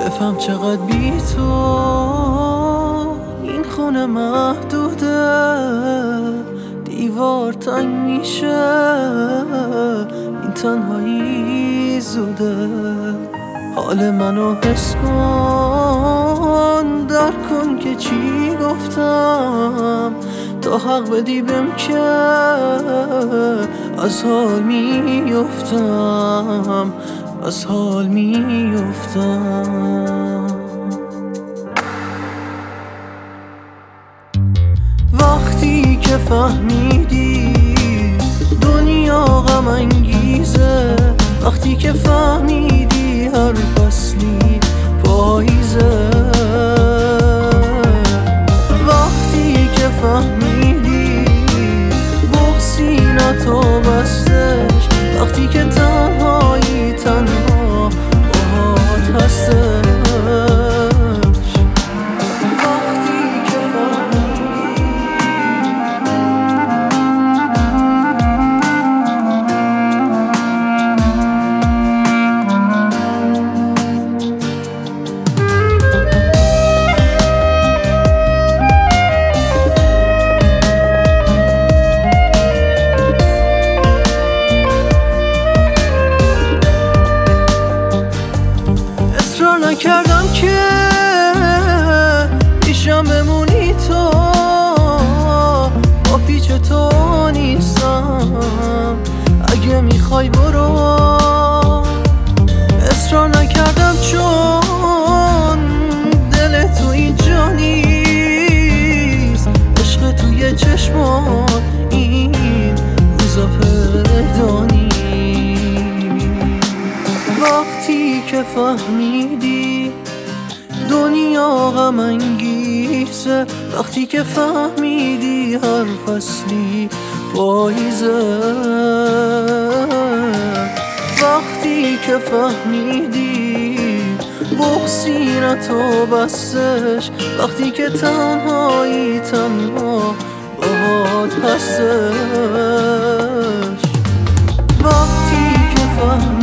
بفهم چقدر بی تو این خونه محدوده، دیوار تنگ میشه، این تنهایی زوده. حال منو حس کن، درک کن که چی گفتم، تا حق بدی بهم که از حال میفتم، از حال میفتم. وقتی که فهمیدی دنیا غم انگیزه، وقتی که فهمیدی هر فصلی پاییزه، وقتی که فهمیدی بغسینتو بستش، وقتی که تنهایی تنها باهات هستش. نکردم که پیشم بمونی تو، با پیچ تو نیستم، اگه میخوای برو. اصرار نکردم چون دل تو اینجا نیست، عشق توی چشمات این روزا پیدا نیست. وقتی که فهمیدی دنیا غم انگیزه، وقتی که فهمیدی هر فصلی پاییزه، وقتی که فهمیدی بغسینتو بستش، وقتی که تنهایی تنها باهات هستش، وقتی که فهمیدی